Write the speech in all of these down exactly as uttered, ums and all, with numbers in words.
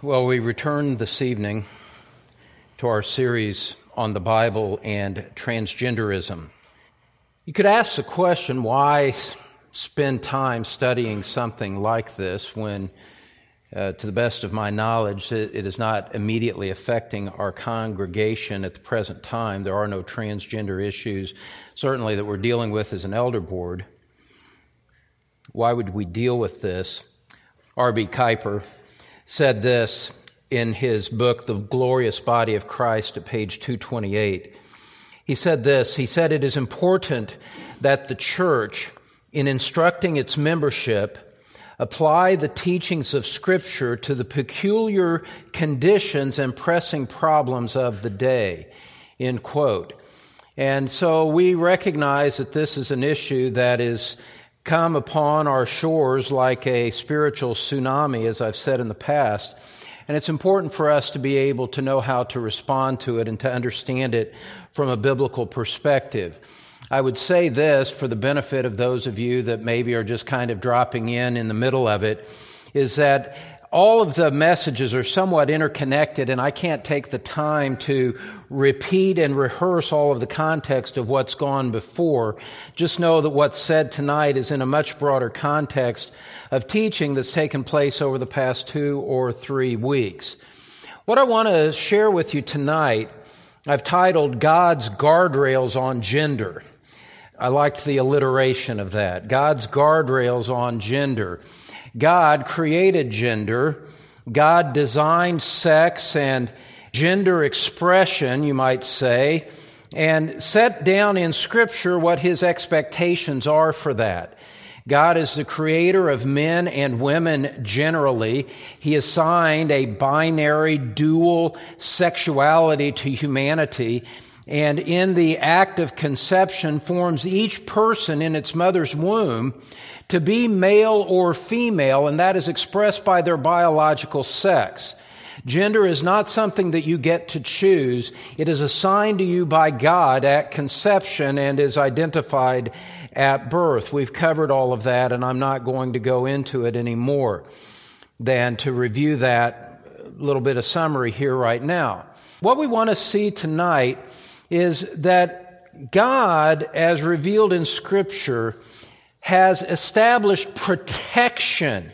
Well, we return this evening to our series on the Bible and transgenderism. You could ask the question, why spend time studying something like this when, uh, to the best of my knowledge, it, it is not immediately affecting our congregation at the present time. There are no transgender issues, certainly, that we're dealing with as an elder board. Why would we deal with this? R B Kuiper said this in his book, The Glorious Body of Christ, at page two twenty-eight. He said this, he said, "It is important that the church, in instructing its membership, apply the teachings of Scripture to the peculiar conditions and pressing problems of the day," end quote. And so we recognize that this is an issue that is come upon our shores like a spiritual tsunami, as I've said in the past. And it's important for us to be able to know how to respond to it and to understand it from a biblical perspective. I would say this for the benefit of those of you that maybe are just kind of dropping in in the middle of it, is that all of the messages are somewhat interconnected, and I can't take the time to repeat and rehearse all of the context of what's gone before. Just know that what's said tonight is in a much broader context of teaching that's taken place over the past two or three weeks. What I want to share with you tonight, I've titled God's Guardrails on Gender. I liked the alliteration of that. God's Guardrails on Gender. God created gender. God designed sex and gender expression, you might say, and set down in Scripture what His expectations are for that. God is the creator of men and women generally. He assigned a binary, dual sexuality to humanity, and in the act of conception forms each person in its mother's womb to be male or female, and that is expressed by their biological sex. Gender is not something that you get to choose. It is assigned to you by God at conception and is identified at birth. We've covered all of that, and I'm not going to go into it any more than to review that little bit of summary here right now. What we want to see tonight is that God, as revealed in Scripture, has established protection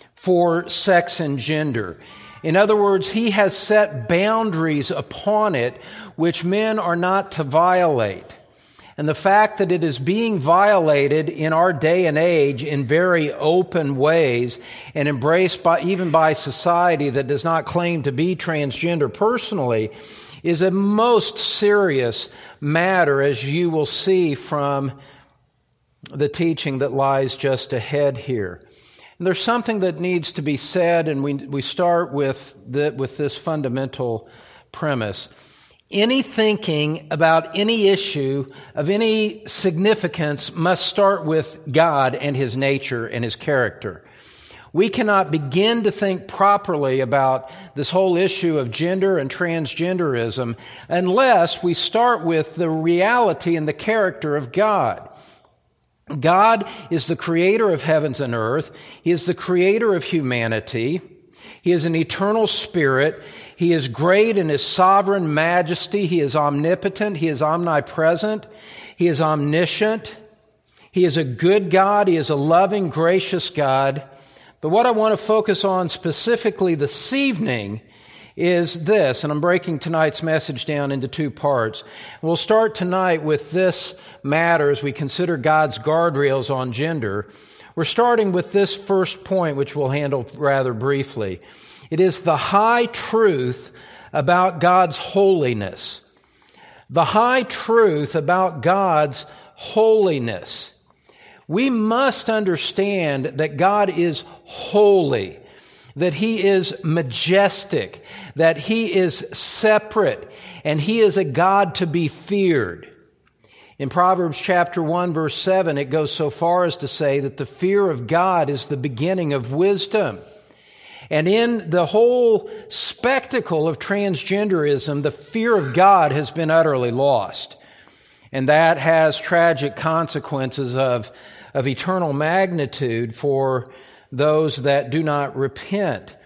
for sex and gender. In other words, He has set boundaries upon it which men are not to violate. And the fact that it is being violated in our day and age in very open ways and embraced by even by society that does not claim to be transgender personally is a most serious matter, as you will see from the teaching that lies just ahead here. And there's something that needs to be said, and we we start with the, with this fundamental premise. Any thinking about any issue of any significance must start with God and His nature and His character. We cannot begin to think properly about this whole issue of gender and transgenderism unless we start with the reality and the character of God. God is the creator of heavens and earth. He is the creator of humanity. He is an eternal spirit. He is great in His sovereign majesty. He is omnipotent. He is omnipresent. He is omniscient. He is a good God. He is a loving, gracious God. But what I want to focus on specifically this evening is this, and I'm breaking tonight's message down into two parts. We'll start tonight with this matter as we consider God's guardrails on gender. We're starting with this first point, which we'll handle rather briefly. It is the high truth about God's holiness. The high truth about God's holiness. We must understand that God is holy, that He is majestic, that He is separate, and He is a God to be feared. In Proverbs chapter one, verse seven, it goes so far as to say that the fear of God is the beginning of wisdom. And in the whole spectacle of transgenderism, the fear of God has been utterly lost. And that has tragic consequences of, of eternal magnitude for those that do not repent.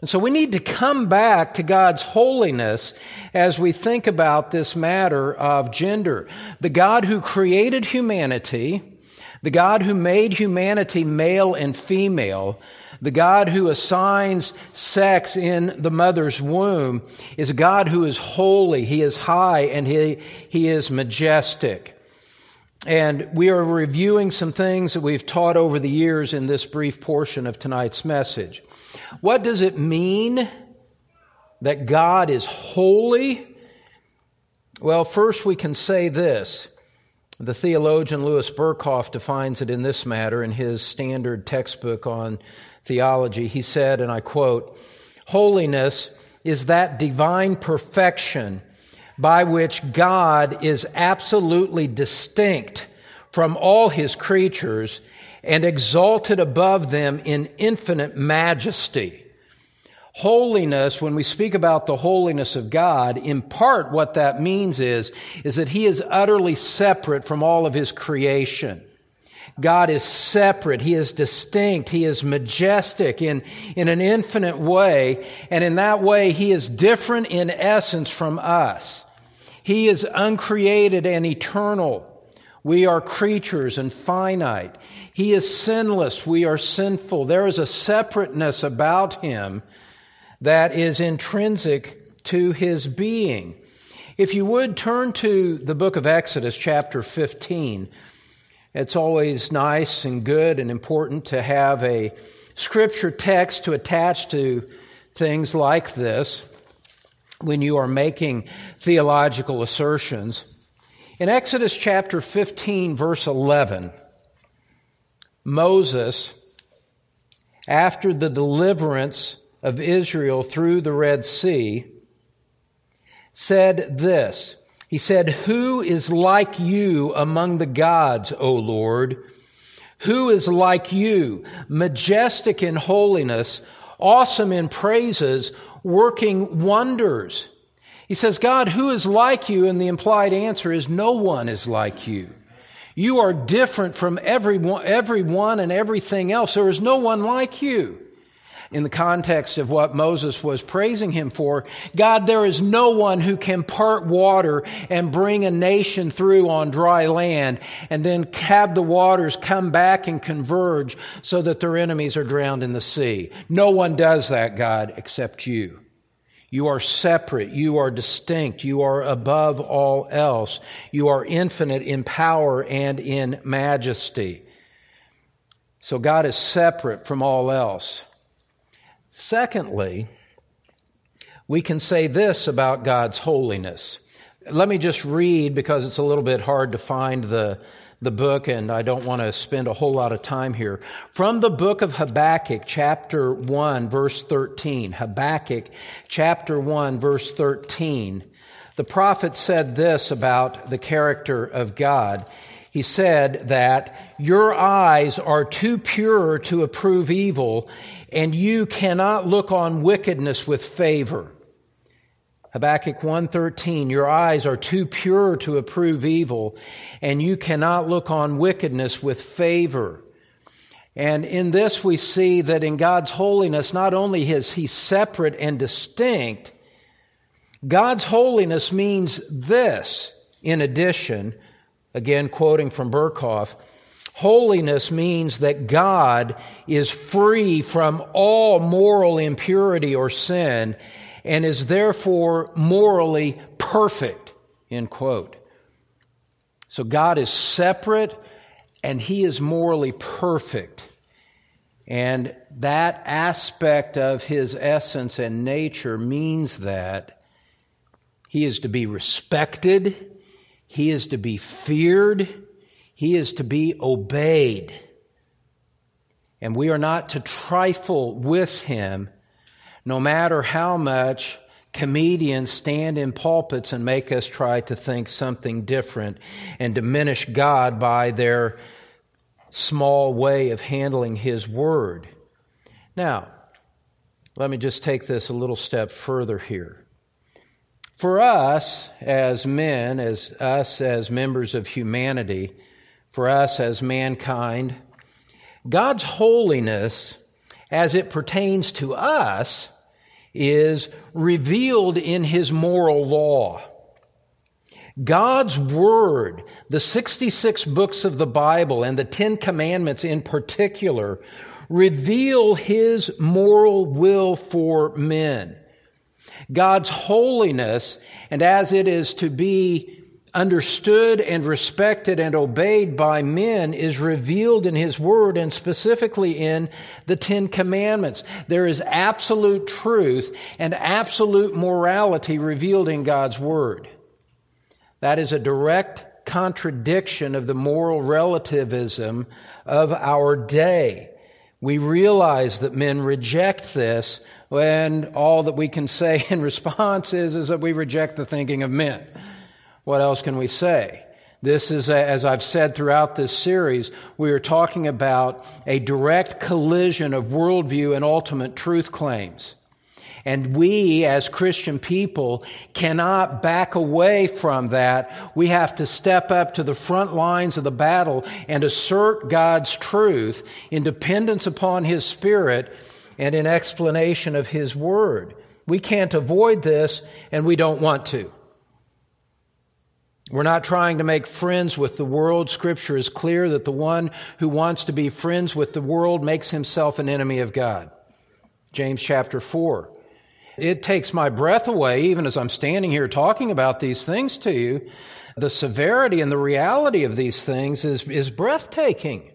And so we need to come back to God's holiness as we think about this matter of gender. The God who created humanity, the God who made humanity male and female, the God who assigns sex in the mother's womb is a God who is holy, He is high, and He, he is majestic. And we are reviewing some things that we've taught over the years in this brief portion of tonight's message. What does it mean that God is holy? Well, first we can say this. The theologian Louis Berkhoff defines it in this matter in his standard textbook on theology. He said, and I quote, "Holiness is that divine perfection by which God is absolutely distinct from all His creatures and exalted above them in infinite majesty." Holiness, when we speak about the holiness of God, in part what that means is, is that He is utterly separate from all of His creation. God is separate. He is distinct. He is majestic in, in an infinite way. And in that way, He is different in essence from us. He is uncreated and eternal. We are creatures and finite. He is sinless. We are sinful. There is a separateness about Him that is intrinsic to His being. If you would turn to the book of Exodus, chapter fifteen. It's always nice and good and important to have a scripture text to attach to things like this when you are making theological assertions. In Exodus chapter fifteen, verse eleven, Moses, after the deliverance of Israel through the Red Sea, said this. He said, "Who is like you among the gods, O Lord? Who is like you, majestic in holiness, awesome in praises, working wonders?" He says, God, who is like you? And the implied answer is no one is like you. You are different from everyone, everyone and everything else. There is no one like you. In the context of what Moses was praising Him for, God, there is no one who can part water and bring a nation through on dry land and then have the waters come back and converge so that their enemies are drowned in the sea. No one does that, God, except you. You are separate. You are distinct. You are above all else. You are infinite in power and in majesty. So God is separate from all else. Secondly, we can say this about God's holiness. Let me just read, because it's a little bit hard to find the, the book, and I don't want to spend a whole lot of time here. From the book of Habakkuk, chapter one, verse thirteen. Habakkuk, chapter one, verse thirteen. The prophet said this about the character of God. He said that your eyes are too pure to approve evil, and you cannot look on wickedness with favor. Habakkuk one thirteen, your eyes are too pure to approve evil, and you cannot look on wickedness with favor. And in this we see that in God's holiness, not only is He separate and distinct, God's holiness means this, in addition, again quoting from Berkhoff, holiness means that God is free from all moral impurity or sin and is therefore morally perfect, end quote. So God is separate and He is morally perfect. And that aspect of His essence and nature means that He is to be respected, He is to be feared, He is to be obeyed. And we are not to trifle with Him, no matter how much comedians stand in pulpits and make us try to think something different and diminish God by their small way of handling His word. Now, let me just take this a little step further here. For us as men, as us as members of humanity, for us as mankind, God's holiness, as it pertains to us, is revealed in His moral law. God's Word, the sixty-six books of the Bible and the Ten Commandments in particular, reveal His moral will for men. God's holiness, and as it is to be understood and respected and obeyed by men, is revealed in His Word and specifically in the Ten Commandments. There is absolute truth and absolute morality revealed in God's Word. That is a direct contradiction of the moral relativism of our day. We realize that men reject this, and all that we can say in response is, is that we reject the thinking of men. What else can we say? This is, as I've said throughout this series, we are talking about a direct collision of worldview and ultimate truth claims. And we, as Christian people, cannot back away from that. We have to step up to the front lines of the battle and assert God's truth in dependence upon His Spirit and in explanation of His Word. We can't avoid this, and we don't want to. We're not trying to make friends with the world. Scripture is clear that the one who wants to be friends with the world makes himself an enemy of God. James chapter four. It takes my breath away, even as I'm standing here talking about these things to you. The severity and the reality of these things is, is breathtaking.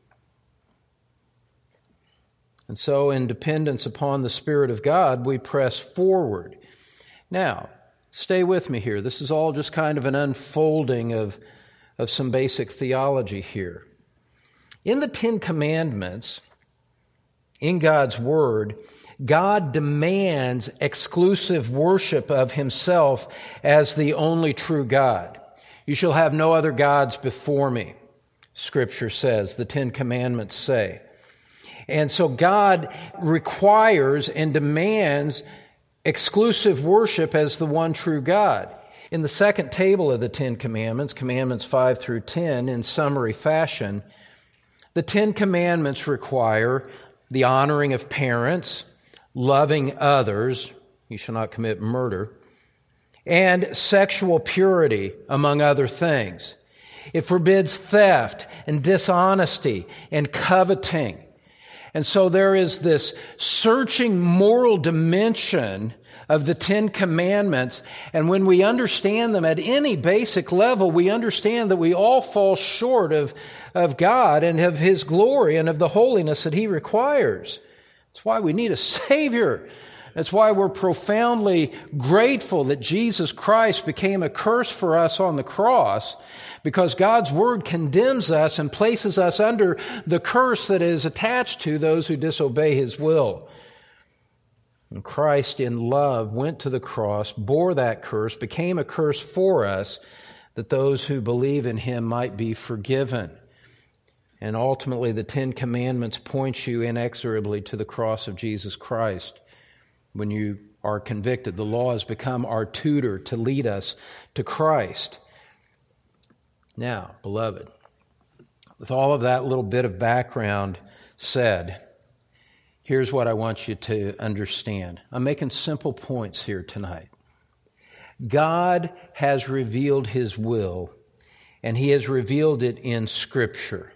And so, in dependence upon the Spirit of God, we press forward. Now, stay with me here. This is all just kind of an unfolding of, of some basic theology here. In the Ten Commandments, in God's Word, God demands exclusive worship of Himself as the only true God. You shall have no other gods before me, Scripture says, the Ten Commandments say. And so God requires and demands exclusive worship as the one true God. In the second table of the Ten Commandments, Commandments five through ten, in summary fashion, the Ten Commandments require the honoring of parents, loving others, you shall not commit murder, and sexual purity, among other things. It forbids theft and dishonesty and coveting. And so there is this searching moral dimension of the Ten Commandments, and when we understand them at any basic level, we understand that we all fall short of, of God and of His glory and of the holiness that He requires. That's why we need a Savior. That's why we're profoundly grateful that Jesus Christ became a curse for us on the cross, because God's Word condemns us and places us under the curse that is attached to those who disobey His will. And Christ in love went to the cross, bore that curse, became a curse for us, that those who believe in Him might be forgiven. And ultimately, the Ten Commandments point you inexorably to the cross of Jesus Christ. When you are convicted, the law has become our tutor to lead us to Christ. Now, beloved, with all of that little bit of background said, here's what I want you to understand. I'm making simple points here tonight. God has revealed His will, and He has revealed it in Scripture.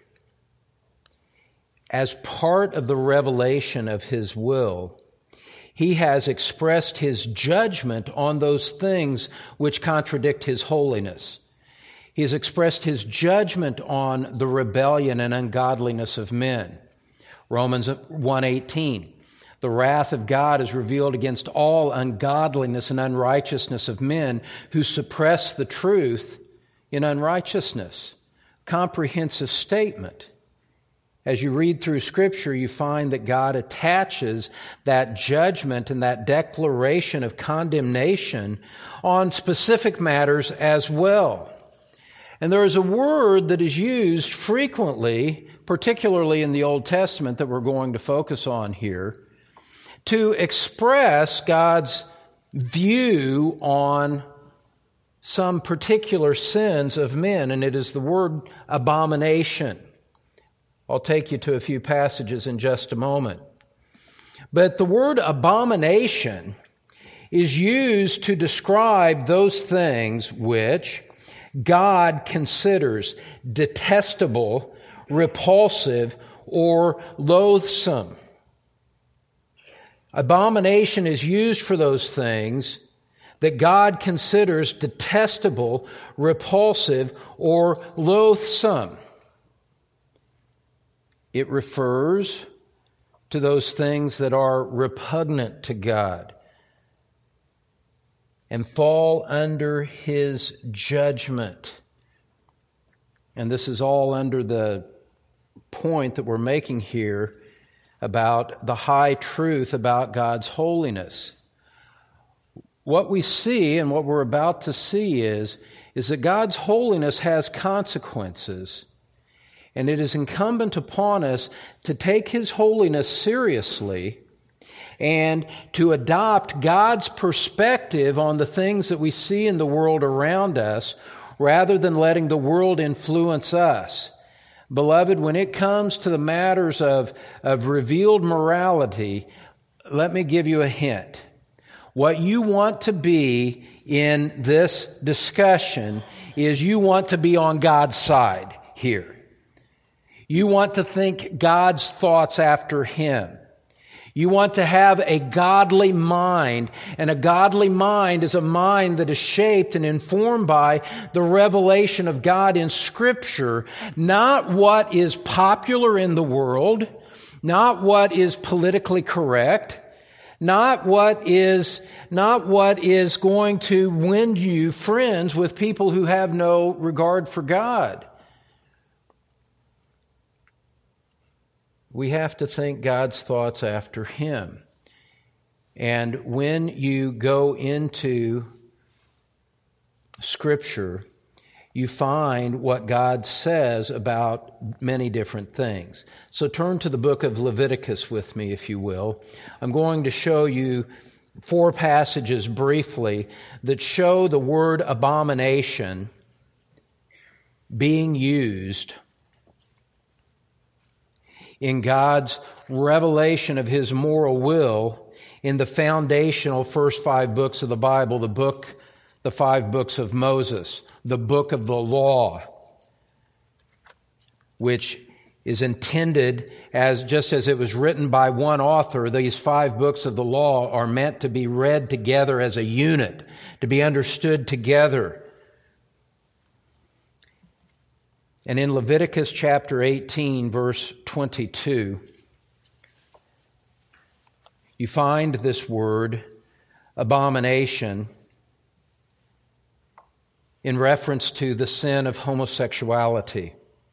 As part of the revelation of His will, He has expressed His judgment on those things which contradict His holiness. He has expressed His judgment on the rebellion and ungodliness of men. Romans one eighteen, the wrath of God is revealed against all ungodliness and unrighteousness of men who suppress the truth in unrighteousness. Comprehensive statement. As you read through Scripture, you find that God attaches that judgment and that declaration of condemnation on specific matters as well. And there is a word that is used frequently, particularly in the Old Testament, that we're going to focus on here, to express God's view on some particular sins of men, and it is the word abomination. I'll take you to a few passages in just a moment. But the word abomination is used to describe those things which God considers detestable, repulsive, or loathsome. Abomination is used for those things that God considers detestable, repulsive, or loathsome. It refers to those things that are repugnant to God and fall under His judgment. And this is all under the point that we're making here about the high truth about God's holiness. What we see and what we're about to see is, is that God's holiness has consequences, and it is incumbent upon us to take His holiness seriously and to adopt God's perspective on the things that we see in the world around us rather than letting the world influence us. Beloved, when it comes to the matters of, of revealed morality, let me give you a hint. What you want to be in this discussion is you want to be on God's side here. You want to think God's thoughts after Him. You want to have a godly mind, and a godly mind is a mind that is shaped and informed by the revelation of God in Scripture, not what is popular in the world, not what is politically correct, not what is not what is going to win you friends with people who have no regard for God. We have to think God's thoughts after Him. And when you go into Scripture, you find what God says about many different things. So turn to the book of Leviticus with me, if you will. I'm going to show you four passages briefly that show the word abomination being used in God's revelation of His moral will in the foundational first five books of the Bible, the book, the five books of Moses, the book of the law, which is intended as, just as it was written by one author, these five books of the law are meant to be read together as a unit, to be understood together. And in Leviticus chapter eighteen, verse twenty-two, you find this word, abomination, in reference to the sin of homosexuality,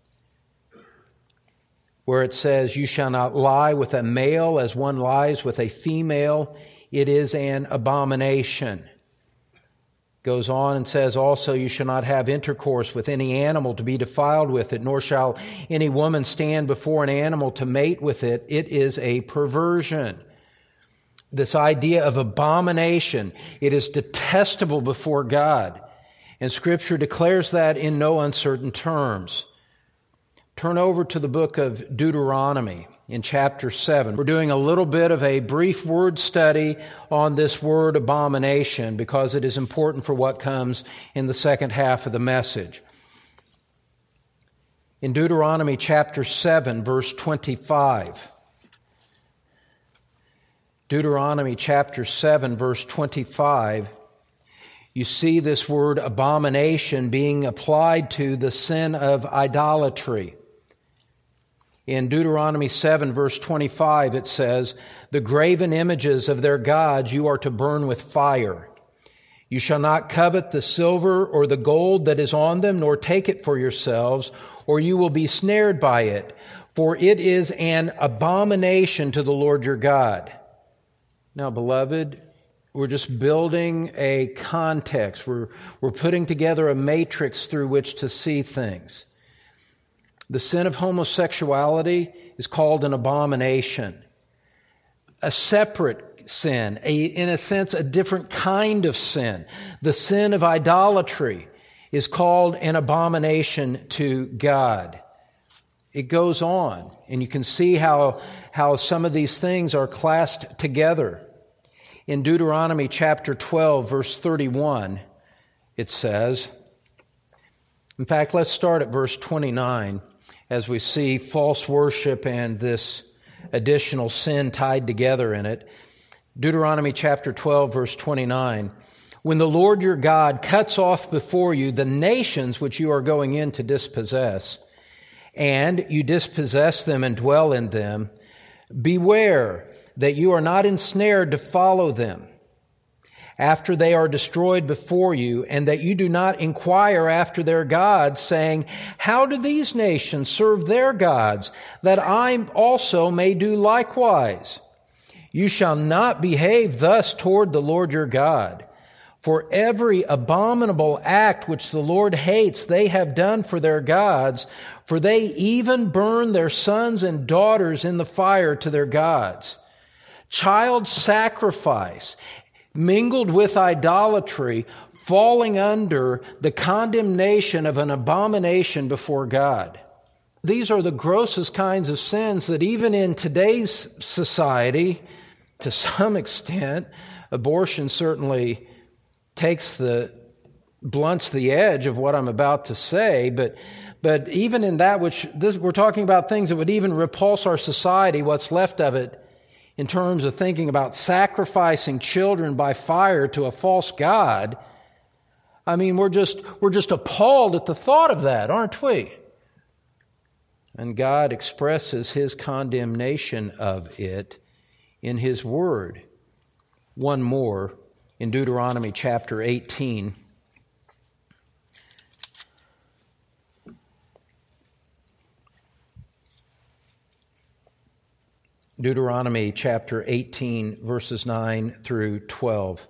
where it says, "You shall not lie with a male as one lies with a female. It is an abomination." Goes on and says also, "You shall not have intercourse with any animal to be defiled with it, nor shall any woman stand before an animal to mate with it. It is a perversion." This idea of abomination, it is detestable before God. And Scripture declares that in no uncertain terms. Turn over to the book of Deuteronomy in chapter seven. We're doing a little bit of a brief word study on this word abomination because it is important for what comes in the second half of the message. In Deuteronomy chapter seven, verse twenty-five. Deuteronomy chapter seven, verse twenty-five. You see this word abomination being applied to the sin of idolatry. In Deuteronomy seven, verse twenty-five, it says, "The graven images of their gods you are to burn with fire. You shall not covet the silver or the gold that is on them, nor take it for yourselves, or you will be snared by it, for it is an abomination to the Lord your God." Now, beloved, we're just building a context. We're, we're putting together a matrix through which to see things. The sin of homosexuality is called an abomination. A separate sin, a, in a sense, a different kind of sin. The sin of idolatry is called an abomination to God. it goes on, and you can see how, how some of these things are classed together. In Deuteronomy chapter twelve, verse thirty-one, it says, in fact, let's start at verse twenty-nine as we see false worship and this additional sin tied together in it. Deuteronomy chapter twelve, verse twenty-nine, when the Lord your God cuts off before you the nations which you are going in to dispossess, and you dispossess them and dwell in them, beware that you are not ensnared to follow them after they are destroyed before you, and that you do not inquire after their gods, saying, how do these nations serve their gods, that I also may do likewise? You shall not behave thus toward the Lord your God. For every abominable act which the Lord hates they have done for their gods, for they even burn their sons and daughters in the fire to their gods. Child sacrifice, mingled with idolatry, falling under the condemnation of an abomination before God. These are the grossest kinds of sins that even in today's society, to some extent, abortion certainly takes the, blunts the edge of what I'm about to say, but but even in that which, this, we're talking about things that would even repulse our society, what's left of it, in terms of thinking about sacrificing children by fire to a false god. I mean, we're just we're just appalled at the thought of that, aren't we? And God expresses His condemnation of it in His Word. One more in Deuteronomy chapter eighteen. Deuteronomy chapter eighteen, verses nine through twelve.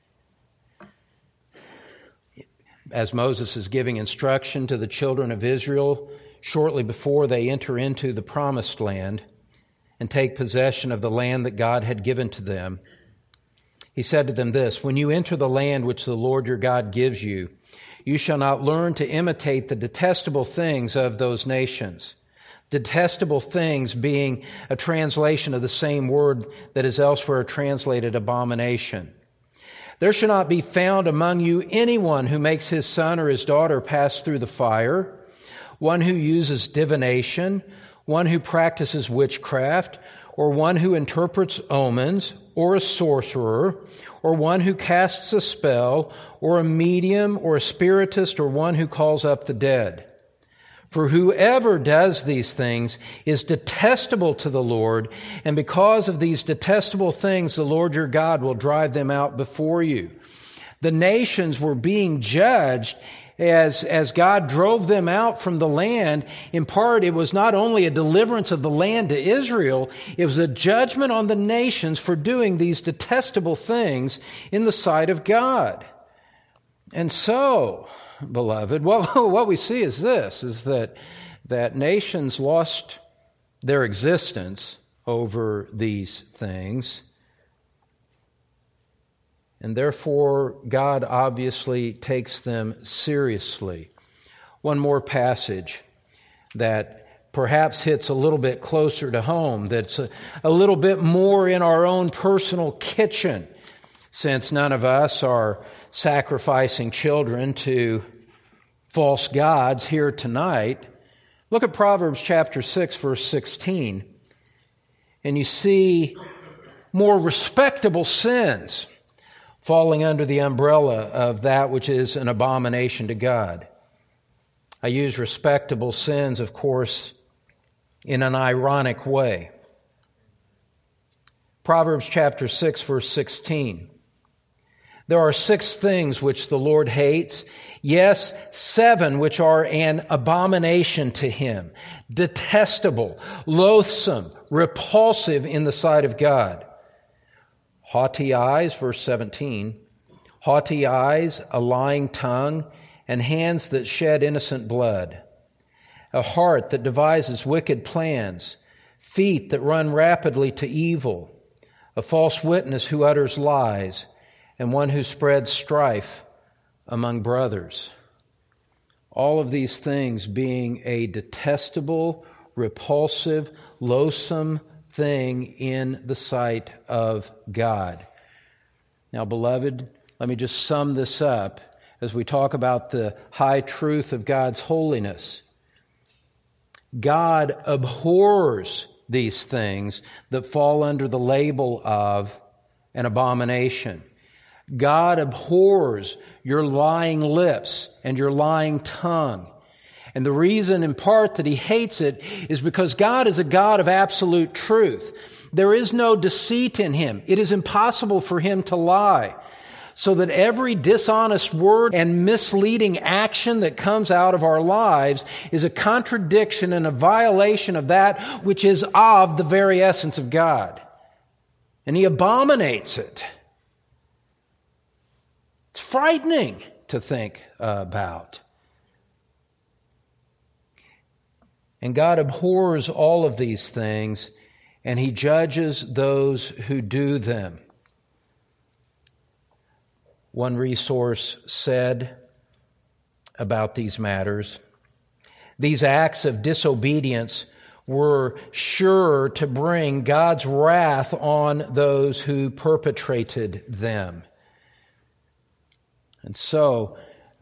As Moses is giving instruction to the children of Israel shortly before they enter into the promised land and take possession of the land that God had given to them, he said to them this, when you enter the land which the Lord your God gives you, you shall not learn to imitate the detestable things of those nations. Detestable things being a translation of the same word that is elsewhere translated abomination. There shall not be found among you anyone who makes his son or his daughter pass through the fire, one who uses divination, one who practices witchcraft, or one who interprets omens, or a sorcerer, or one who casts a spell, or a medium, or a spiritist, or one who calls up the dead. For whoever does these things is detestable to the Lord, and because of these detestable things, the Lord your God will drive them out before you. The nations were being judged as, as God drove them out from the land. In part, it was not only a deliverance of the land to Israel, it was a judgment on the nations for doing these detestable things in the sight of God. And so, beloved, what, what we see is this, is that, that nations lost their existence over these things. And therefore, God obviously takes them seriously. One more passage that perhaps hits a little bit closer to home, that's a, a little bit more in our own personal kitchen, since none of us are sacrificing children to false gods here tonight. Look at Proverbs chapter six, verse sixteen, and you see more respectable sins falling under the umbrella of that which is an abomination to God. I use respectable sins, of course, in an ironic way. Proverbs chapter six, verse sixteen. There are six things which the Lord hates, yes, seven which are an abomination to Him, detestable, loathsome, repulsive in the sight of God. Haughty eyes, verse seventeen, haughty eyes, a lying tongue, and hands that shed innocent blood, a heart that devises wicked plans, feet that run rapidly to evil, a false witness who utters lies, and one who spreads strife among brothers. All of these things being a detestable, repulsive, loathsome thing in the sight of God. Now, beloved, let me just sum this up as we talk about the high truth of God's holiness. God abhors these things that fall under the label of an abomination. God abhors your lying lips and your lying tongue. And the reason in part that He hates it is because God is a God of absolute truth. There is no deceit in Him. It is impossible for Him to lie. So that every dishonest word and misleading action that comes out of our lives is a contradiction and a violation of that which is of the very essence of God. And He abominates it. It's frightening to think about. And God abhors all of these things, and He judges those who do them. One resource said about these matters, these acts of disobedience were sure to bring God's wrath on those who perpetrated them. And so,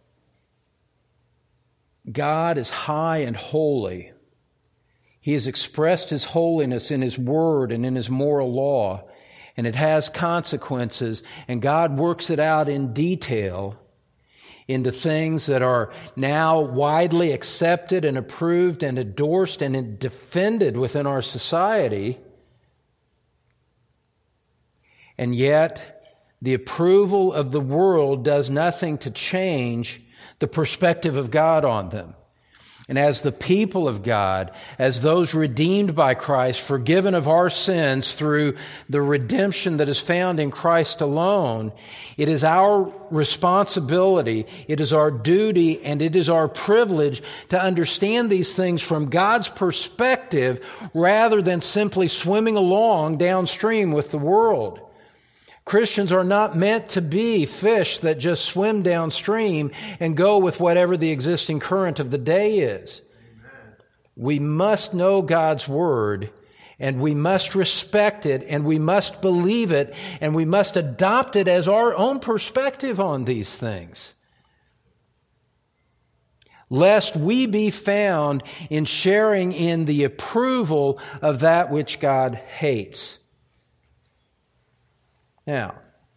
God is high and holy. He has expressed His holiness in His word and in His moral law. And it has consequences, and God works it out in detail into things that are now widely accepted and approved and endorsed and defended within our society. And yet, the approval of the world does nothing to change the perspective of God on them. And as the people of God, as those redeemed by Christ, forgiven of our sins through the redemption that is found in Christ alone, it is our responsibility, it is our duty, and it is our privilege to understand these things from God's perspective rather than simply swimming along downstream with the world. Christians are not meant to be fish that just swim downstream and go with whatever the existing current of the day is. Amen. We must know God's Word, and we must respect it, and we must believe it, and we must adopt it as our own perspective on these things. Lest we be found in sharing in the approval of that which God hates. Now,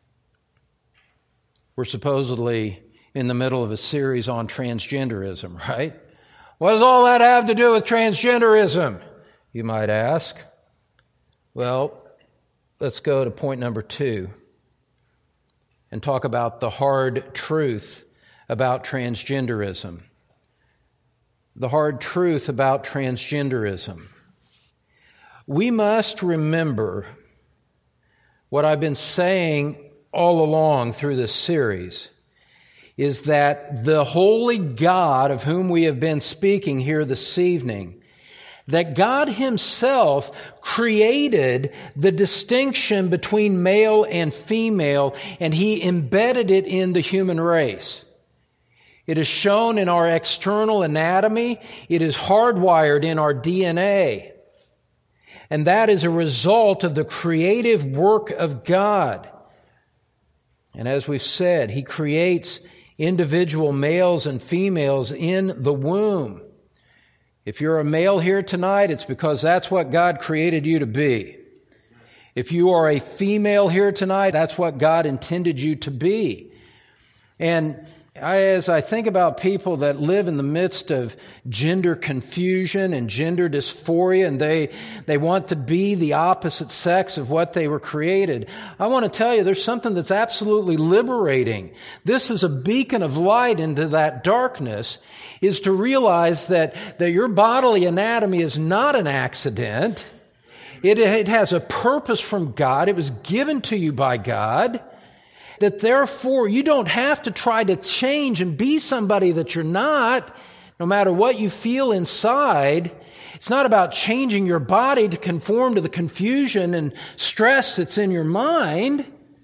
we're supposedly in the middle of a series on transgenderism, right? What does all that have to do with transgenderism, you might ask? Well, let's go to point number two and talk about the hard truth about transgenderism. The hard truth about transgenderism. We must remember what I've been saying all along through this series is that the holy God of whom we have been speaking here this evening, that God Himself created the distinction between male and female, and He embedded it in the human race. It is shown in our external anatomy. It is hardwired in our D N A. And that is a result of the creative work of God. And as we've said, He creates individual males and females in the womb. If you're a male here tonight, it's because that's what God created you to be. If you are a female here tonight, that's what God intended you to be. And I, as I think about people that live in the midst of gender confusion and gender dysphoria, and they, they want to be the opposite sex of what they were created, I want to tell you there's something that's absolutely liberating. This is a beacon of light into that darkness, is to realize that, that your bodily anatomy is not an accident. It, it has a purpose from God. It was given to you by God. That therefore you don't have to try to change and be somebody that you're not, no matter what you feel inside. It's not about changing your body to conform to the confusion and stress that's in your mind.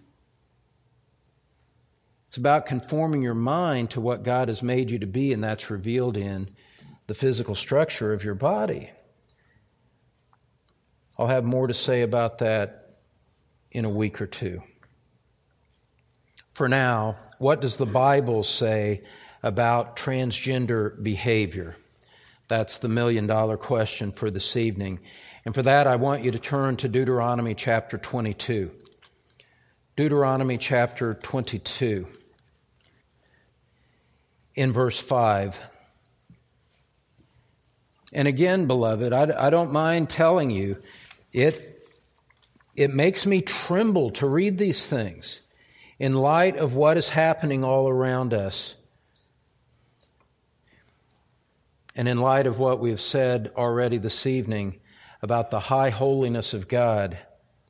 It's about conforming your mind to what God has made you to be, and that's revealed in the physical structure of your body. I'll have more to say about that in a week or two. For now, what does the Bible say about transgender behavior? That's the million-dollar question for this evening. And for that, I want you to turn to Deuteronomy chapter twenty-two. Deuteronomy chapter twenty-two. In verse five. And again, beloved, I, I don't mind telling you, it, it makes me tremble to read these things in light of what is happening all around us. And in light of what we have said already this evening about the high holiness of God.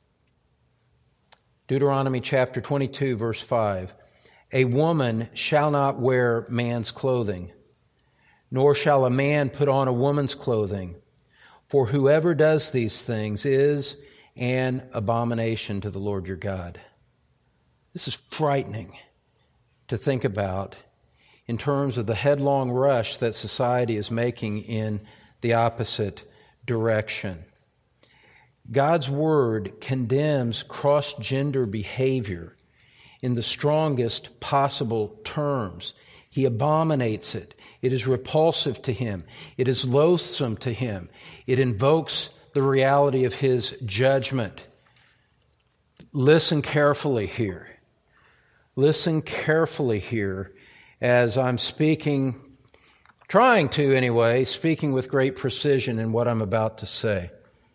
Deuteronomy chapter twenty-two, verse five. A woman shall not wear man's clothing, nor shall a man put on a woman's clothing, for whoever does these things is an abomination to the Lord your God. This is frightening to think about in terms of the headlong rush that society is making in the opposite direction. God's Word condemns cross-gender behavior in the strongest possible terms. He abominates it. It is repulsive to Him. It is loathsome to Him. It invokes the reality of His judgment. Listen carefully here. Listen carefully here as I'm speaking, trying to anyway, speaking with great precision in what I'm about to say.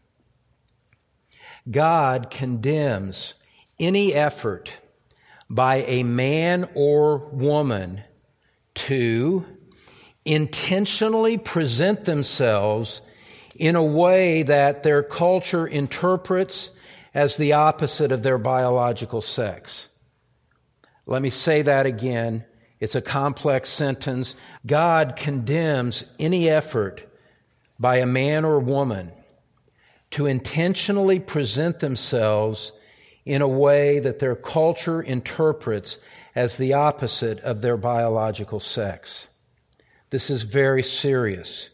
God condemns any effort by a man or woman to intentionally present themselves in a way that their culture interprets as the opposite of their biological sex. Let me say that again. It's a complex sentence. God condemns any effort by a man or woman to intentionally present themselves in a way that their culture interprets as the opposite of their biological sex. This is very serious.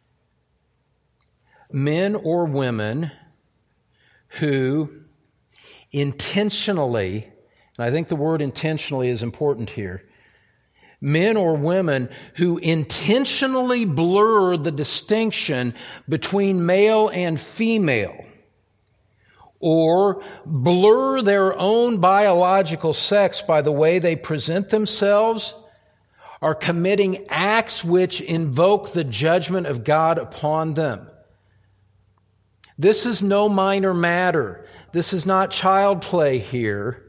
Men or women who intentionally, and I think the word intentionally is important here, men or women who intentionally blur the distinction between male and female, or blur their own biological sex by the way they present themselves, are committing acts which invoke the judgment of God upon them. This is no minor matter. This is not child play here.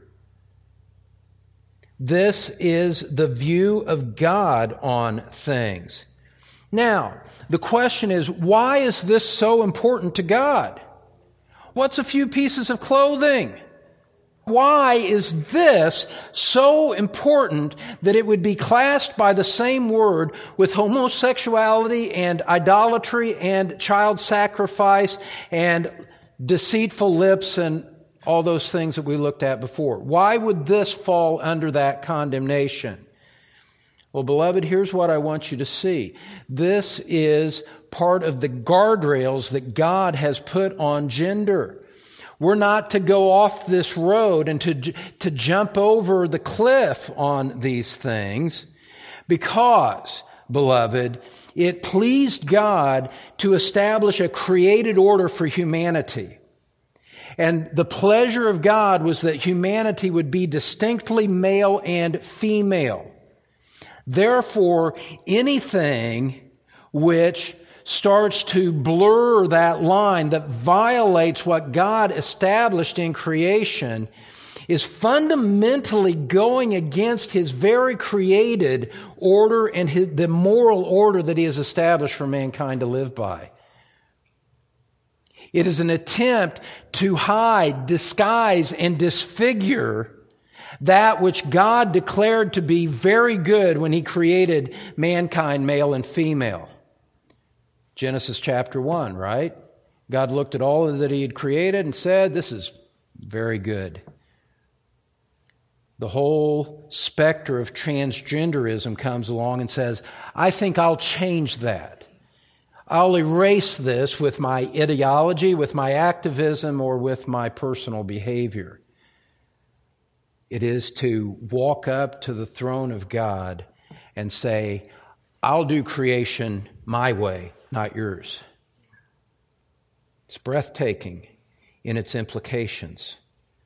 This is the view of God on things. Now, the question is, why is this so important to God? What's a few pieces of clothing? Why is this so important that it would be classed by the same word with homosexuality and idolatry and child sacrifice and deceitful lips and all those things that we looked at before? Why would this fall under that condemnation? Well, beloved, here's what I want you to see. This is part of the guardrails that God has put on gender. We're not to go off this road and to, to jump over the cliff on these things because, beloved, it pleased God to establish a created order for humanity. And the pleasure of God was that humanity would be distinctly male and female. Therefore, anything which starts to blur that line that violates what God established in creation is fundamentally going against His very created order and his, the moral order that He has established for mankind to live by. It is an attempt to hide, disguise, and disfigure that which God declared to be very good when He created mankind, male and female. Genesis chapter one, right? God looked at all that He had created and said, this is very good. The whole specter of transgenderism comes along and says, I think I'll change that. I'll erase this with my ideology, with my activism, or with my personal behavior. It is to walk up to the throne of God and say, I'll do creation my way, not yours. It's breathtaking in its implications.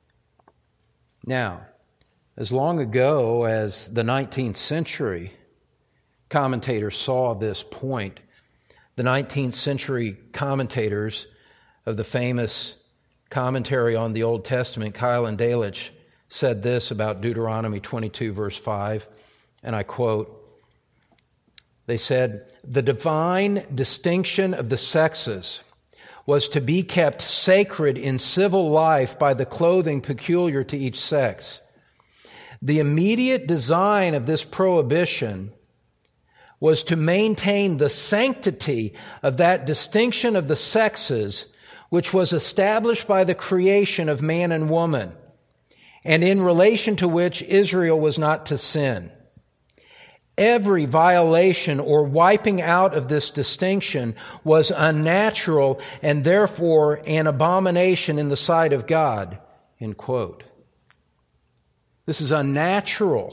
Now, as long ago as the nineteenth century, commentators saw this point. The nineteenth century commentators of the famous commentary on the Old Testament, Keil and Delitzsch, said this about Deuteronomy twenty-two, verse five, and I quote, they said, "The divine distinction of the sexes was to be kept sacred in civil life by the clothing peculiar to each sex. The immediate design of this prohibition was to maintain the sanctity of that distinction of the sexes which was established by the creation of man and woman, and in relation to which Israel was not to sin. Every violation or wiping out of this distinction was unnatural and therefore an abomination in the sight of God." End quote. This is unnatural.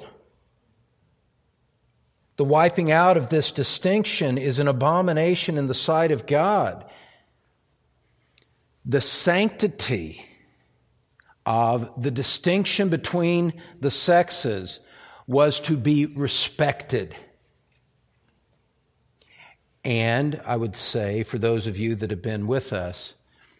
The wiping out of this distinction is an abomination in the sight of God. The sanctity of the distinction between the sexes was to be respected. And I would say, for those of you that have been with us,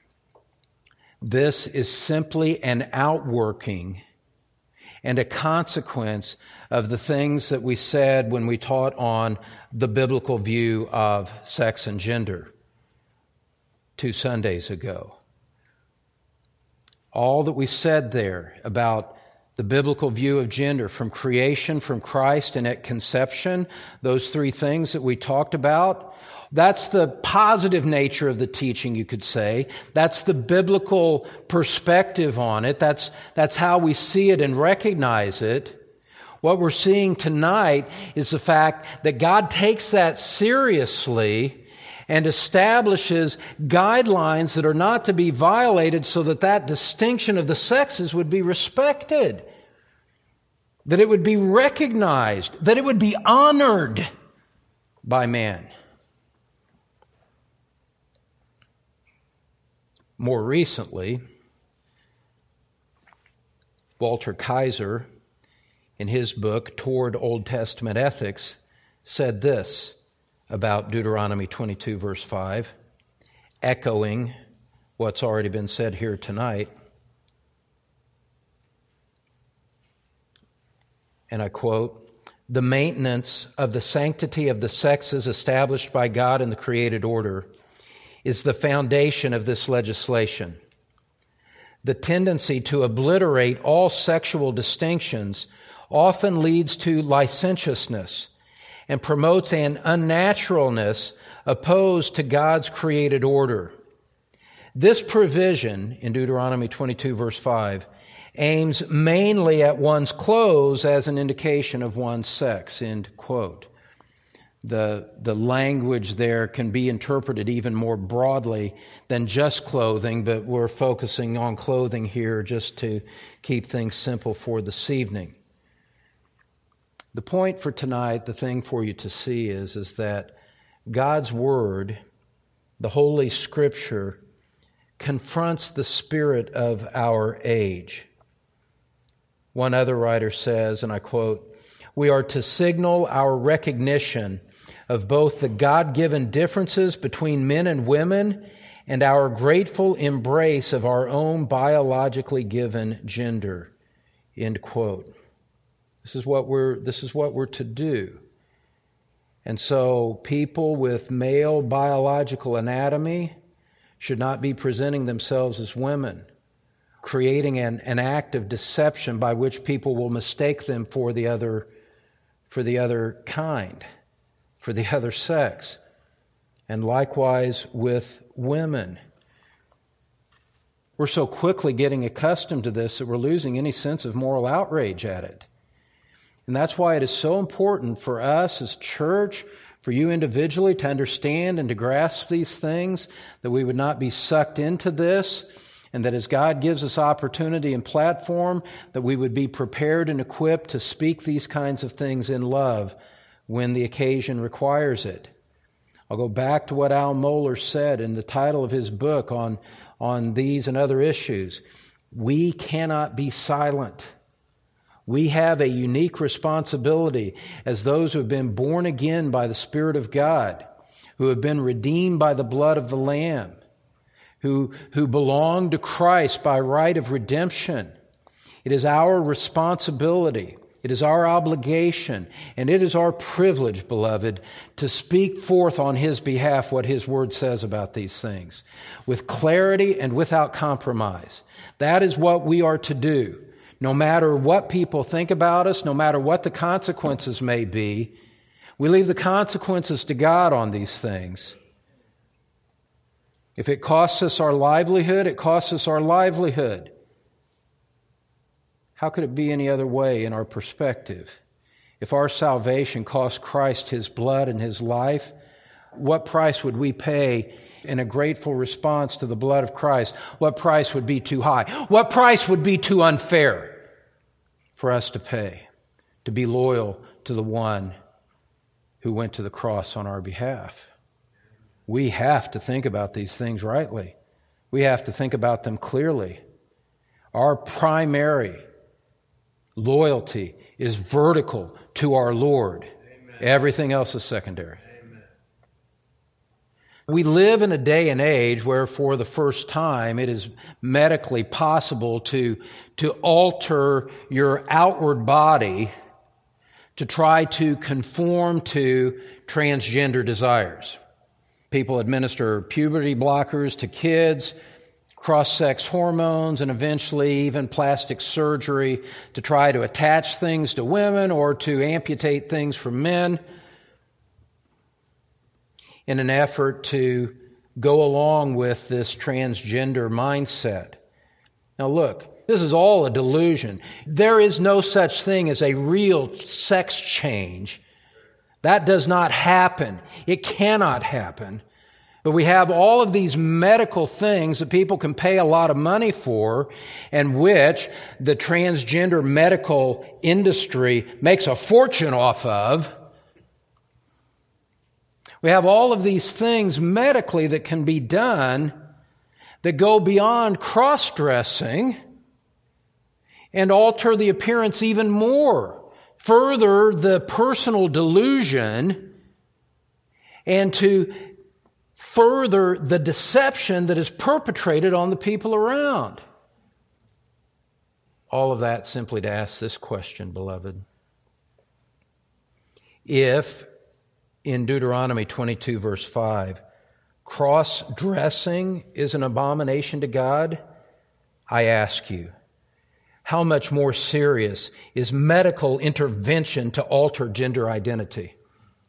this is simply an outworking and a consequence of the things that we said when we taught on the biblical view of sex and gender two Sundays ago. All that we said there about the biblical view of gender from creation, from Christ, and at conception, those three things that we talked about, that's the positive nature of the teaching, you could say. That's the biblical perspective on it. That's, that's how we see it and recognize it. What we're seeing tonight is the fact that God takes that seriously and establishes guidelines that are not to be violated so that that distinction of the sexes would be respected, that it would be recognized, that it would be honored by man. More recently, Walter Kaiser, in his book, Toward Old Testament Ethics, said this about Deuteronomy twenty-two, verse five, echoing what's already been said here tonight. And I quote, "The maintenance of the sanctity of the sexes established by God in the created order is the foundation of this legislation. The tendency to obliterate all sexual distinctions often leads to licentiousness and promotes an unnaturalness opposed to God's created order. This provision in Deuteronomy twenty-two, verse five, aims mainly at one's clothes as an indication of one's sex." End quote. The, the language there can be interpreted even more broadly than just clothing, but we're focusing on clothing here just to keep things simple for this evening. The point for tonight, the thing for you to see is, is that God's Word, the Holy Scripture, confronts the spirit of our age. One other writer says, and I quote, "We are to signal our recognition of both the God-given differences between men and women and our grateful embrace of our own biologically given gender." End quote. This is what we're, this is what we're to do. And so people with male biological anatomy should not be presenting themselves as women, creating an, an act of deception by which people will mistake them for the other, for the other kind, for the other sex. And likewise with women. We're so quickly getting accustomed to this that we're losing any sense of moral outrage at it. And that's why it is so important for us as church, for you individually to understand and to grasp these things, that we would not be sucked into this, and that as God gives us opportunity and platform, that we would be prepared and equipped to speak these kinds of things in love when the occasion requires it. I'll go back to what Al Mohler said in the title of his book on, on these and other issues. We cannot be silent. We have a unique responsibility as those who have been born again by the Spirit of God, who have been redeemed by the blood of the Lamb, who, who belong to Christ by right of redemption. It is our responsibility, it is our obligation, and it is our privilege, beloved, to speak forth on His behalf what His Word says about these things, with clarity and without compromise. That is what we are to do. No matter what people think about us, no matter what the consequences may be, we leave the consequences to God on these things. If it costs us our livelihood, it costs us our livelihood. How could it be any other way in our perspective? If our salvation cost Christ His blood and His life, what price would we pay in a grateful response to the blood of Christ? What price would be too high? What price would be too unfair for us to pay, to be loyal to the one who went to the cross on our behalf? We have to think about these things rightly. We have to think about them clearly. Our primary loyalty is vertical to our Lord. Amen. Everything else is secondary. We live in a day and age where for the first time it is medically possible to, to alter your outward body to try to conform to transgender desires. People administer puberty blockers to kids, cross-sex hormones, and eventually even plastic surgery to try to attach things to women or to amputate things from men, in an effort to go along with this transgender mindset. Now look, this is all a delusion. There is no such thing as a real sex change. That does not happen. It cannot happen. But we have all of these medical things that people can pay a lot of money for, and which the transgender medical industry makes a fortune off of. We have all of these things medically that can be done that go beyond cross-dressing and alter the appearance even more, further the personal delusion, and to further the deception that is perpetrated on the people around. All of that simply to ask this question, beloved. If in Deuteronomy twenty-two, verse five, cross-dressing is an abomination to God, I ask you, how much more serious is medical intervention to alter gender identity?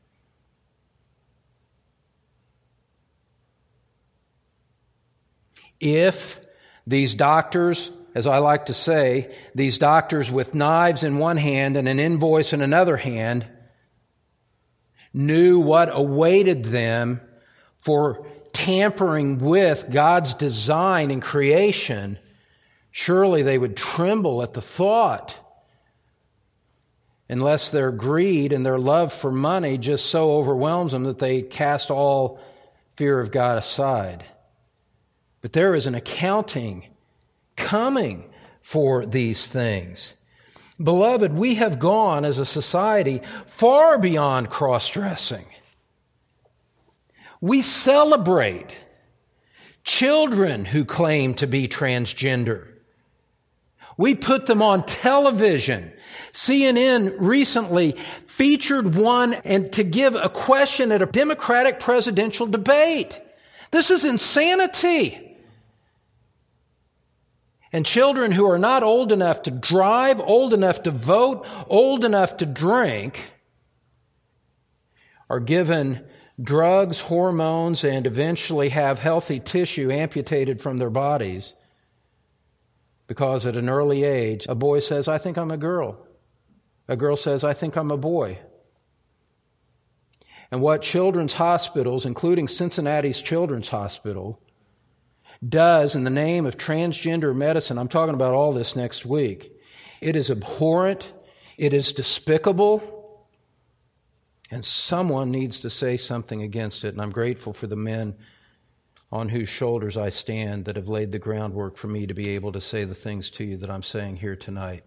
If these doctors, as I like to say, these doctors with knives in one hand and an invoice in another hand, knew what awaited them for tampering with God's design and creation, surely they would tremble at the thought, unless their greed and their love for money just so overwhelms them that they cast all fear of God aside. But there is an accounting coming for these things. Beloved, we have gone as a society far beyond cross-dressing. We celebrate children who claim to be transgender. We put them on television. C N N recently featured one and to give a question at a Democratic presidential debate. This is insanity. And children who are not old enough to drive, old enough to vote, old enough to drink, are given drugs, hormones, and eventually have healthy tissue amputated from their bodies because at an early age, a boy says, I think I'm a girl. A girl says, I think I'm a boy. and what children's hospitals, including Cincinnati's Children's Hospital, does in the name of transgender medicine, I'm talking about all this next week, it is abhorrent, it is despicable, and someone needs to say something against it, and I'm grateful for the men on whose shoulders I stand that have laid the groundwork for me to be able to say the things to you that I'm saying here tonight.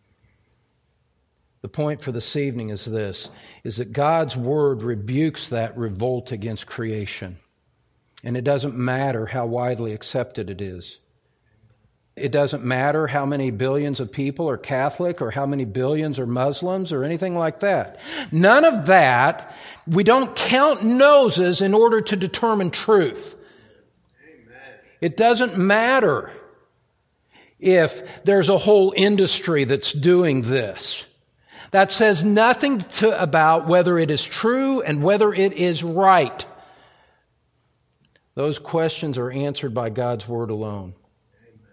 The point for this evening is this, is that God's Word rebukes that revolt against creation. And it doesn't matter how widely accepted it is. It doesn't matter how many billions of people are Catholic or how many billions are Muslims or anything like that. None of that. We don't count noses in order to determine truth. Amen. It doesn't matter if there's a whole industry that's doing this. That says nothing to, about whether it is true and whether it is right. Those questions are answered by God's Word alone. Amen.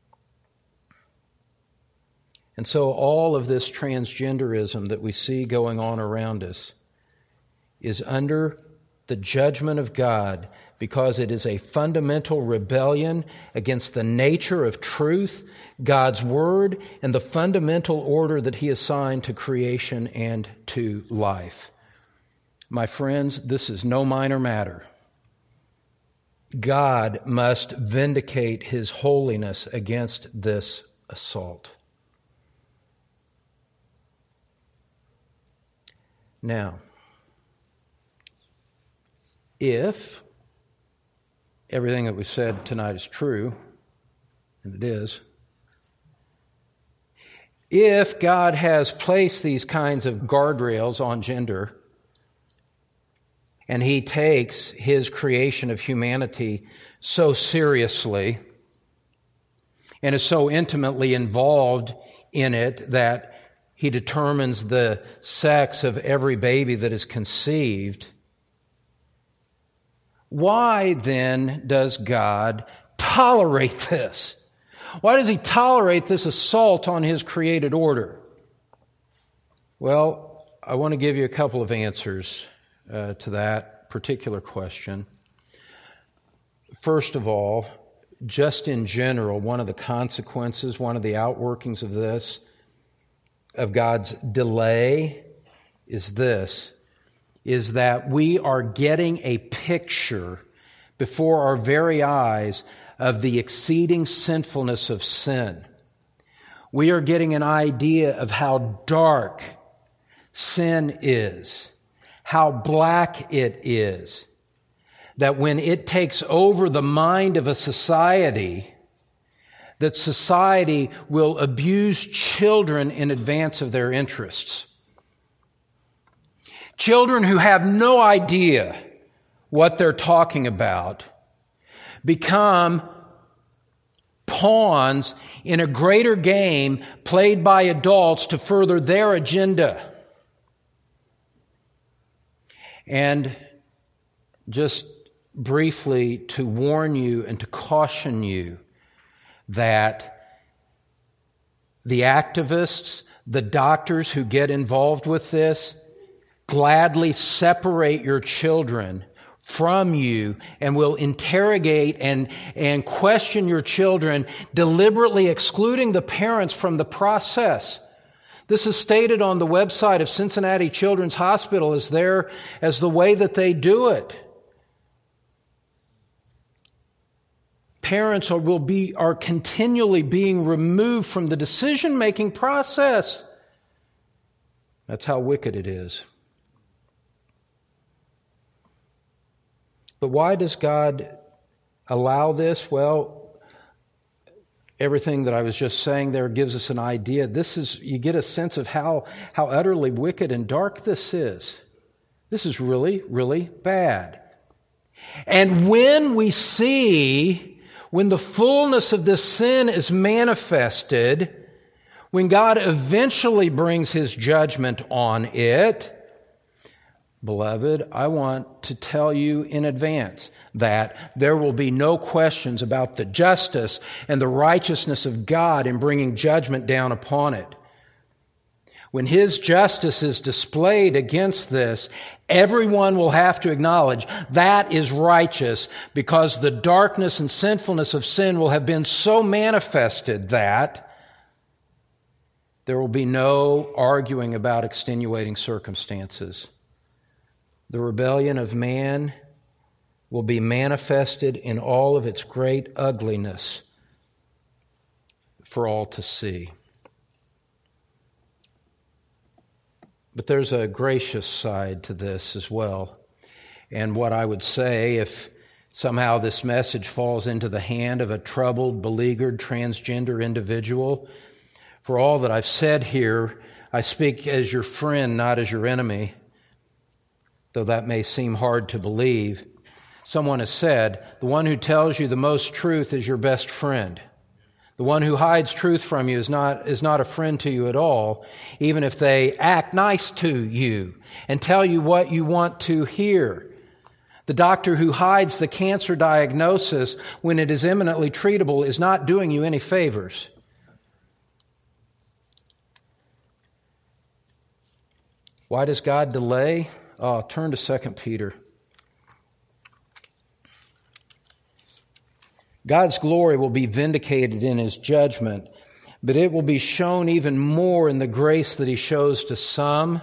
And so all of this transgenderism that we see going on around us is under the judgment of God because it is a fundamental rebellion against the nature of truth, God's Word, and the fundamental order that He assigned to creation and to life. My friends, this is no minor matter. God must vindicate His holiness against this assault. Now, if everything that we've said tonight is true, and it is, if God has placed these kinds of guardrails on gender, and He takes His creation of humanity so seriously and is so intimately involved in it that He determines the sex of every baby that is conceived, why then does God tolerate this? Why does He tolerate this assault on His created order? Well, I want to give you a couple of answers uh, to that particular question. First of all, just in general, one of the consequences, one of the outworkings of this, of God's delay, is this, is that we are getting a picture before our very eyes of the exceeding sinfulness of sin. We are getting an idea of how dark sin is, how black it is, that when it takes over the mind of a society, that society will abuse children in advance of their interests. Children who have no idea what they're talking about become pawns in a greater game played by adults to further their agenda. And just briefly to warn you and to caution you that the activists, the doctors who get involved with this, gladly separate your children from you and will interrogate and, and question your children, deliberately excluding the parents from the process. This is stated on the website of Cincinnati Children's Hospital as there as the way that they do it. Parents are, will be, are continually being removed from the decision-making process. That's how wicked it is. But why does God allow this? Well, everything that I was just saying there gives us an idea. This is, you get a sense of how, how utterly wicked and dark this is. This is really, really bad. And when we see, when the fullness of this sin is manifested, when God eventually brings His judgment on it, beloved, I want to tell you in advance that there will be no questions about the justice and the righteousness of God in bringing judgment down upon it. When His justice is displayed against this, everyone will have to acknowledge that is righteous, because the darkness and sinfulness of sin will have been so manifested that there will be no arguing about extenuating circumstances. The rebellion of man will be manifested in all of its great ugliness for all to see. But there's a gracious side to this as well. And what I would say, if somehow this message falls into the hand of a troubled, beleaguered, transgender individual, for all that I've said here, I speak as your friend, not as your enemy, though that may seem hard to believe. Someone has said, the one who tells you the most truth is your best friend. The one who hides truth from you is not, is not a friend to you at all, even if they act nice to you and tell you what you want to hear. The doctor who hides the cancer diagnosis when it is imminently treatable is not doing you any favors. Why does God delay? Oh, turn to Second Peter. God's glory will be vindicated in His judgment, but it will be shown even more in the grace that He shows to some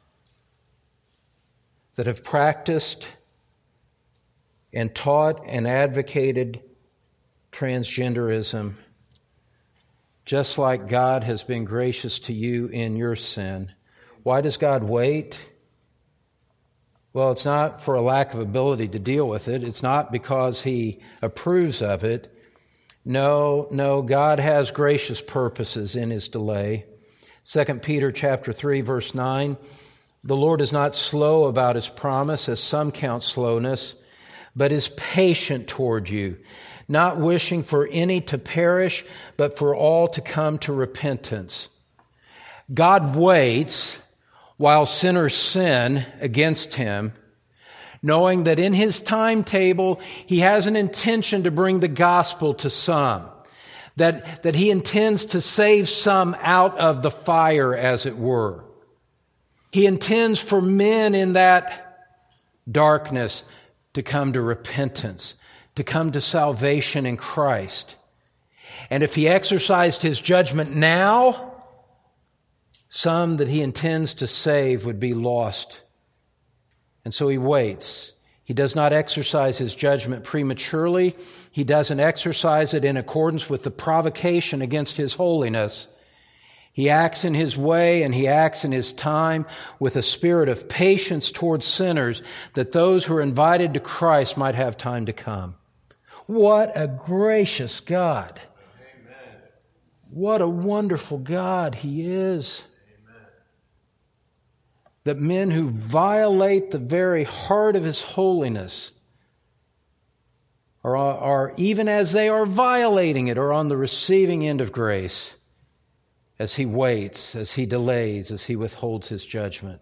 that have practiced and taught and advocated transgenderism, just like God has been gracious to you in your sin. Why does God wait? Well, it's not for a lack of ability to deal with it. It's not because He approves of it. No, no, God has gracious purposes in His delay. Second Peter chapter three, verse nine, the Lord is not slow about His promise, as some count slowness, but is patient toward you, not wishing for any to perish, but for all to come to repentance. God waits while sinners sin against Him, knowing that in His timetable, He has an intention to bring the gospel to some, that, that He intends to save some out of the fire, as it were. He intends for men in that darkness to come to repentance, to come to salvation in Christ. And if He exercised His judgment now, some that He intends to save would be lost. And so He waits. He does not exercise His judgment prematurely. He doesn't exercise it in accordance with the provocation against His holiness. He acts in His way and He acts in His time with a spirit of patience towards sinners, that those who are invited to Christ might have time to come. What a gracious God. Amen. What a wonderful God He is. That men who violate the very heart of His holiness are, are, even as they are violating it, are on the receiving end of grace as He waits, as He delays, as He withholds His judgment.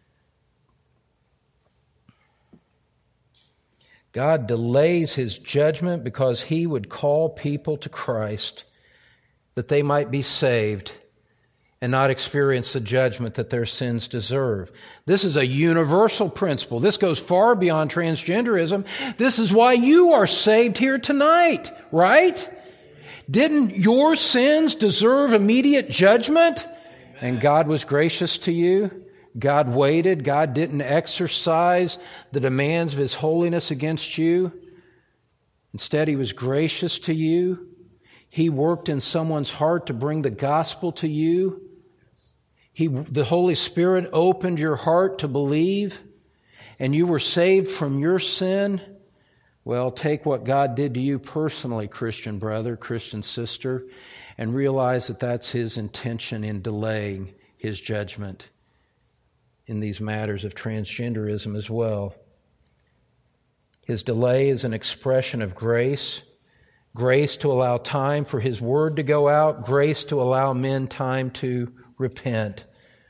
God delays His judgment because He would call people to Christ that they might be saved and not experience the judgment that their sins deserve. This is a universal principle. This goes far beyond transgenderism. This is why you are saved here tonight, right? Didn't your sins deserve immediate judgment? Amen. And God was gracious to you. God waited. God didn't exercise the demands of His holiness against you. Instead, He was gracious to you. He worked in someone's heart to bring the gospel to you. He, the Holy Spirit opened your heart to believe, and you were saved from your sin. Well, take what God did to you personally, Christian brother, Christian sister, and realize that that's His intention in delaying His judgment in these matters of transgenderism as well. His delay is an expression of grace. Grace to allow time for His word to go out. Grace to allow men time to repent.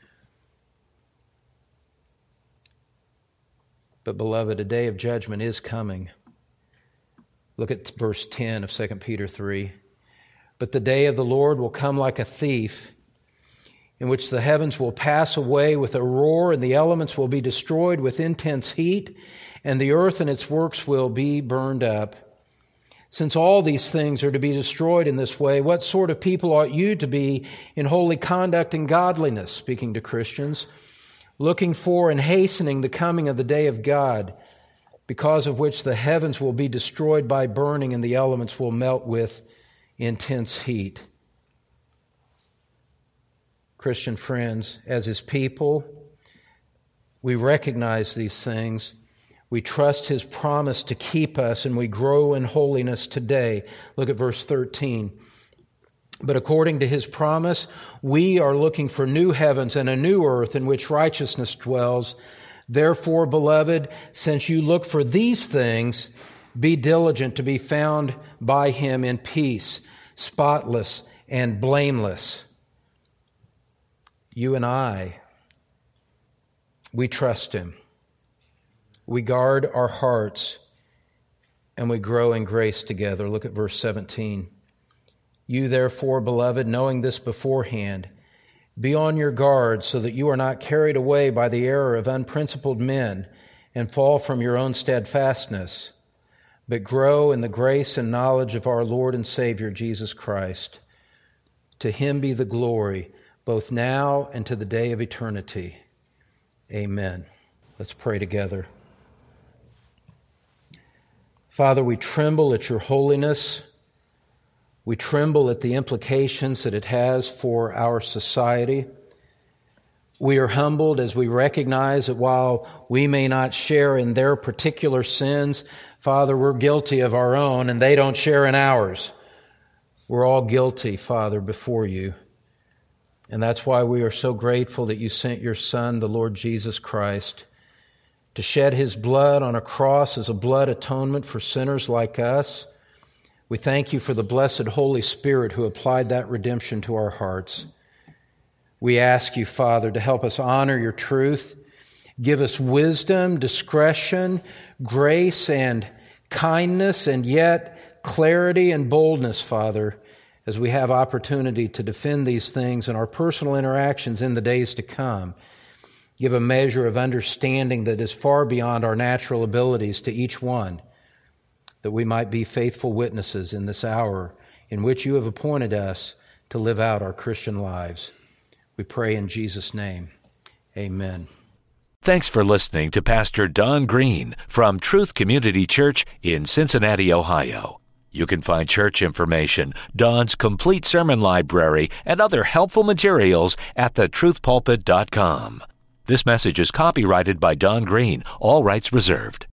But beloved, a day of judgment is coming. Look at verse ten of Second Peter three. But the day of the Lord will come like a thief, in which the heavens will pass away with a roar, and the elements will be destroyed with intense heat, and the earth and its works will be burned up. Since all these things are to be destroyed in this way, what sort of people ought you to be in holy conduct and godliness, speaking to Christians, looking for and hastening the coming of the day of God, because of which the heavens will be destroyed by burning, and the elements will melt with intense heat. Christian friends, as His people, we recognize these things. We trust His promise to keep us, and we grow in holiness today. Look at verse thirteen. But according to His promise, we are looking for new heavens and a new earth in which righteousness dwells. Therefore, beloved, since you look for these things, be diligent to be found by Him in peace, spotless and blameless. You and I, we trust Him. We guard our hearts, and we grow in grace together. Look at verse seventeen. You therefore, beloved, knowing this beforehand, be on your guard so that you are not carried away by the error of unprincipled men and fall from your own steadfastness, but grow in the grace and knowledge of our Lord and Savior, Jesus Christ. To Him be the glory, both now and to the day of eternity. Amen. Let's pray together. Father, we tremble at your holiness. We tremble at the implications that it has for our society. We are humbled as we recognize that while we may not share in their particular sins, Father, we're guilty of our own, and they don't share in ours. We're all guilty, Father, before you. And that's why we are so grateful that you sent your Son, the Lord Jesus Christ, to shed His blood on a cross as a blood atonement for sinners like us. We thank you for the blessed Holy Spirit who applied that redemption to our hearts. We ask you, Father, to help us honor your truth. Give us wisdom, discretion, grace, and kindness, and yet clarity and boldness, Father, as we have opportunity to defend these things in our personal interactions in the days to come. Give a measure of understanding that is far beyond our natural abilities to each one, that we might be faithful witnesses in this hour in which you have appointed us to live out our Christian lives. We pray in Jesus' name. Amen. Thanks for listening to Pastor Don Green from Truth Community Church in Cincinnati, Ohio. You can find church information, Don's complete sermon library, and other helpful materials at the truth pulpit dot com. This message is copyrighted by Don Green, all rights reserved.